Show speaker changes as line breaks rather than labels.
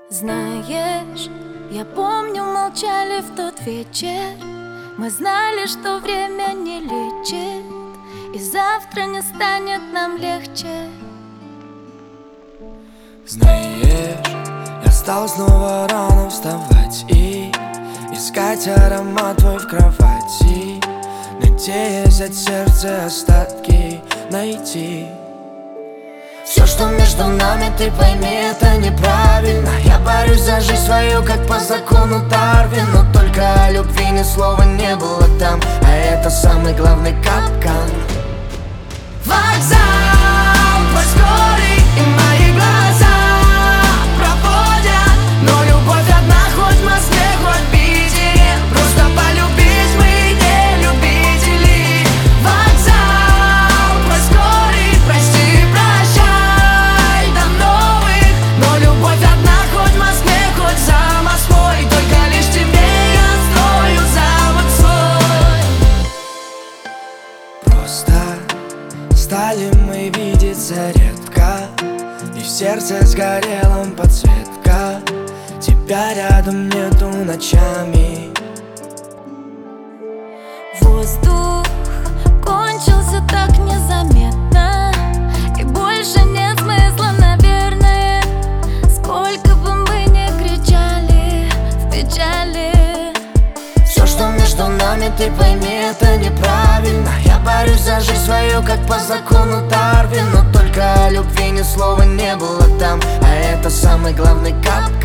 Знаешь, я помню, молчали в тот вечер. Мы знали, что время не лечит, и завтра не станет нам легче.
Знаешь, я стал снова рано вставать и искать аромат твой в кровати, надеясь от сердца остатки найти. Все, что между нами, ты пойми, это неправильно. Я борюсь за жизнь свою, как по закону Дарвина, но только о любви ни слова не было там, а это самый главный капкан. Вокзал твой скорый, и мои глаза проводят, но любовь одна, хоть в Москве, хоть в Питере. Просто полюбить мы не любители. Вокзал твой скорый, прости, прощай, до новых. Но любовь одна, хоть в Москве, хоть за Москвой. Только лишь тебе я строю замок свой. Просто стали мы видеться редко, и в сердце сгорела подсветка. Тебя рядом нету ночами.
Воздух кончился так незаметно, и больше нет смысла, наверное. Сколько бы мы ни кричали в печали.
Все, что между нами, ты пойми, это неправильно. Я борюсь за жизнь свою, как по закону Дарвина, но только о любви ни слова не было там, а это самый главный капкан.